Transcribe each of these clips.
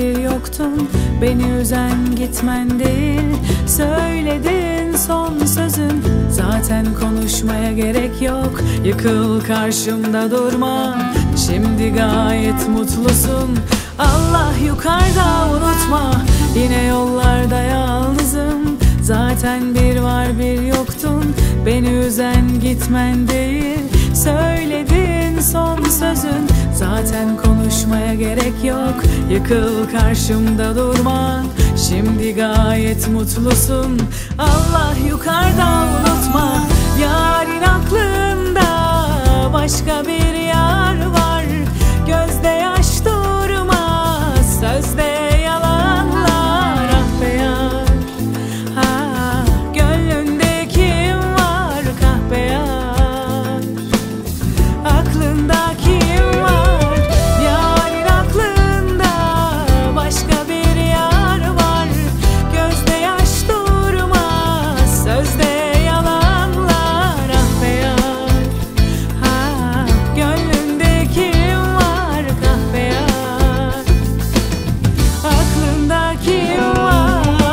bir yoktun. Beni üzen gitmen değil, söyledin son sözün. Zaten konuşmaya gerek yok, yıkıl karşımda durma. Şimdi gayet mutlusun, Allah yukarıda unutma. Yine yollarda yalnızım, zaten bir var bir yoktun. Beni üzen gitmen değil, söyledin son sözün. Zaten konuşmaya gerek yok, yıkıl karşımda durma. Şimdi gayet mutlusun, Allah yukarıda unutma. Yarın aklında başka bir yar var. Gözde yaş durmaz, sözde yalanlar. Ah be yar, ha, gönlünde kim var kahpe yar? Aklında kim var? Yarın aklında başka bir yar var. Gözde yaş durmaz, sözde yalanlar. Ah be yar, ha, gönlünde kim var kahpe yar? Aklında kim var?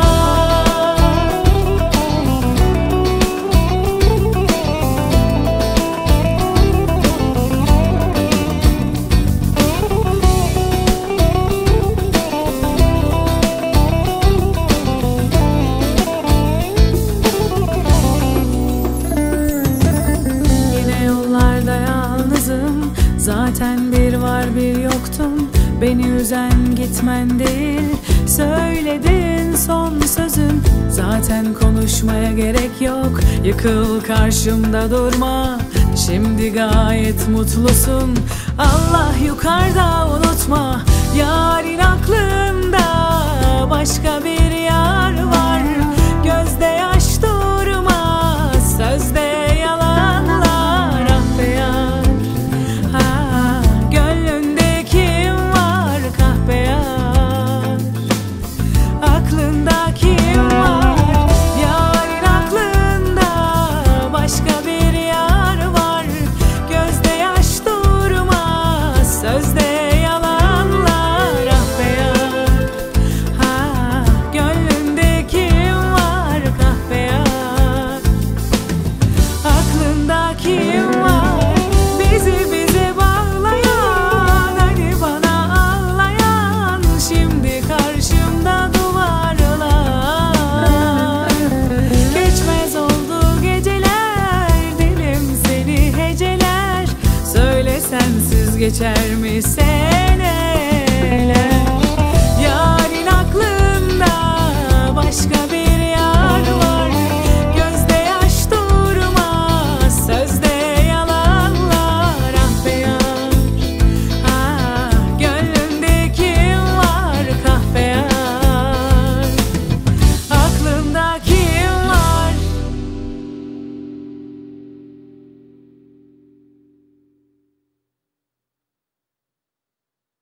Yine yollarda yalnızım, zaten bir var bir yoktun. Beni üzen gitmen değil, söyledin son sözün. Zaten konuşmaya gerek yok, yıkıl karşımda durma. Şimdi gayet mutlusun, Allah yukarıda unutma. Yarın aklında başka bir yar var. Gözde yaş durmaz, sözde yalanlar. Ah be yar, ha, gönlünde kim var kahpe yar? Aklında kim var? Yarın aklında başka bir yar var. Gözde yaş durmaz, sözde yalanlar. Ah be yar, ha, gönlünde kim var kahpe yar? Aklında kim var? Bizi bağlayan, hani bana ağlayan, şimdi karşımda duvarlar. Geçmez oldu geceler, dilim seni heceler. Söyle sensiz geçer mi sene?